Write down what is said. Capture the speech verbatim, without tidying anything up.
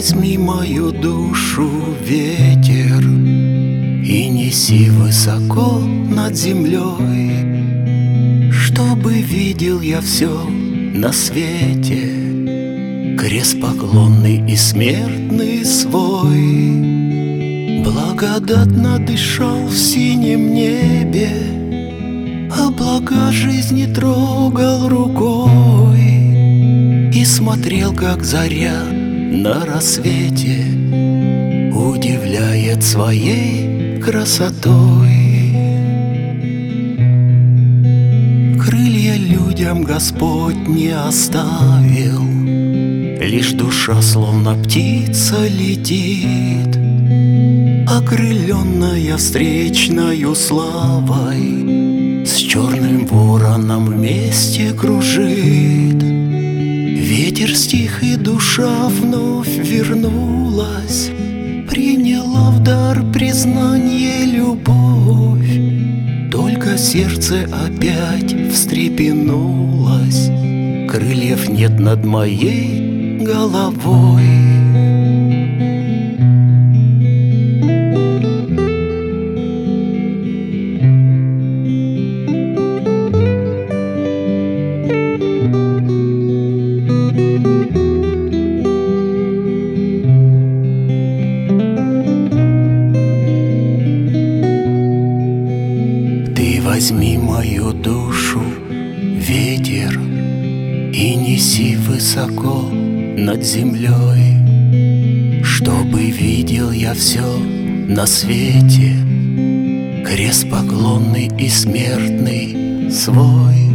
возьми мою душу, ветер, и неси высоко над землей, чтобы видел я все на свете, крест поклонный и смертный свой. Благодатно дышал в синем небе, облака жизни трогал рукой и смотрел, как заря на рассвете удивляет своей красотой. Крылья людям Господь не оставил, лишь душа словно птица летит, окрыленная встречною славой, с черным вороном вместе кружит. Ветер стих, и душа вновь вернулась, приняла в дар признание любовь. Только сердце опять встрепенулось, крыльев нет над моей головой. Возьми мою душу, ветер, и неси высоко над землей, чтобы видел я все на свете, крест поклонный и смертный свой.